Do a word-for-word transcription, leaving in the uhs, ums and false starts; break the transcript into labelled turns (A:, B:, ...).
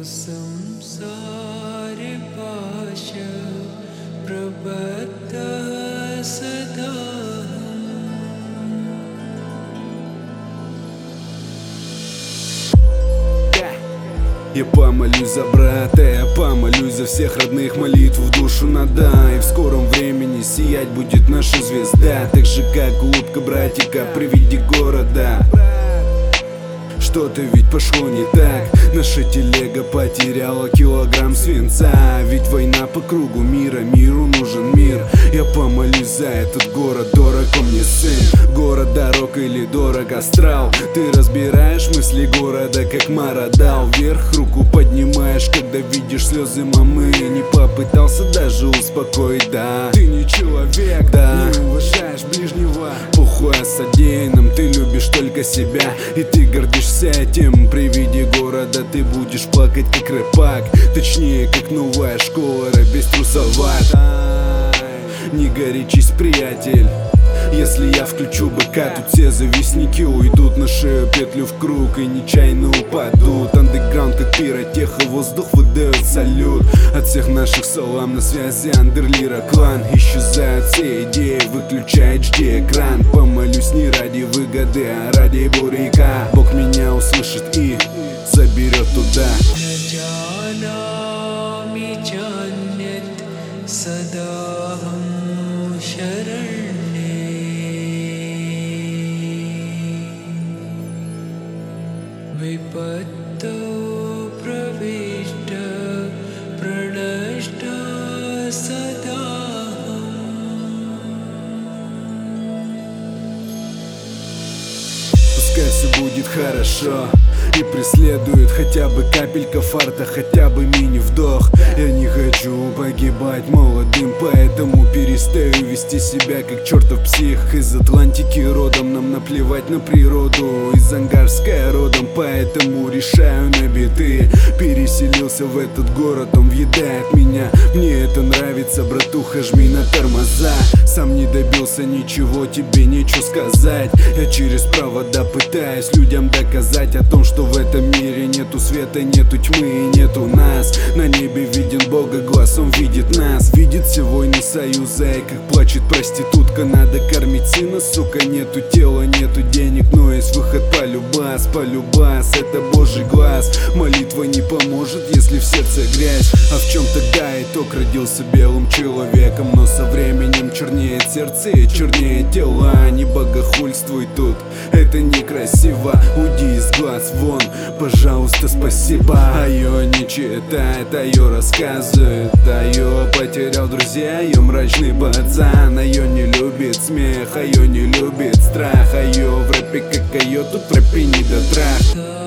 A: संसार पाश प्रबद्धः सदा।
B: Я помолюсь за брата, я помолюсь за всех родных, молитву в душу надай. И в скором времени сиять будет наша звезда, так же как улыбка братика при виде города. Что-то ведь пошло не так, наша телега потеряла килограмм свинца. Ведь война по кругу мира, миру нужен мир. Я помолюсь за этот город, дорог он мне сын. Город дорог или дорог астрал? Ты разбираешь мысли города, как Марадал. Вверх руку поднимаешь, когда видишь слезы мамы. Не попытался даже успокоить, да. Ты не человек, да. Не уважаешь ближнего. Похуй о содеянном, ты любишь только себя. И ты гордишься этим. При виде города ты будешь плакать как рэпак. Точнее, как новая школа, рэп трусоват. Не горячись, приятель. Если я включу БК, тут все завистники уйдут на шею, петлю в круг и нечаянно упадут. Андеграунд как пиротеха, воздух выдает салют. От всех наших салам, на связи Андерлира клан. Исчезают все идеи, выключай эйч ди экран. Помолюсь не ради выгоды, а ради буряка. Бог меня услышит и заберет туда.
A: विपत्तौ प्रविष्ट प्रणष्ट सदा।
B: Пускай все будет хорошо и преследует хотя бы капелька фарта, хотя бы мини-вдох. Я не хочу погибать молодым, поэтому перестаю вести себя как чертов псих. Из Атлантики родом, нам наплевать на природу. Из Ангарская родом, поэтому решаю на биты. Переселился в этот город, он въедает меня. Мне это нравится, братуха, жми на тормоза. Сам не добился ничего, тебе нечего сказать. Я через провода пытаюсь людям доказать о том, что в этом мире нету света, нету тьмы и нету нас. На небе виден Бога глаз, он видит нас. Видит все войны союза и как плачет проститутка. Надо кормить сына, сука, нету тела, нету денег, но есть выход полюбас, полюбас, это Божий глаз. Молитва не поможет, если в сердце грязь. А в чем тогда итог? Родился белым человеком, но со временем чернеет сердце и чернеет тело. Не богохульствуй тут, это некрасиво. Уйди из глаз вон, пожалуйста, спасибо. А ее не читает, а ее рассказывает. А ее потерял друзья, ее мрачный пацан. А ее не любит смех, а ее не любит страх. А ее в рэпе как ее, тут в рэпе не до трах.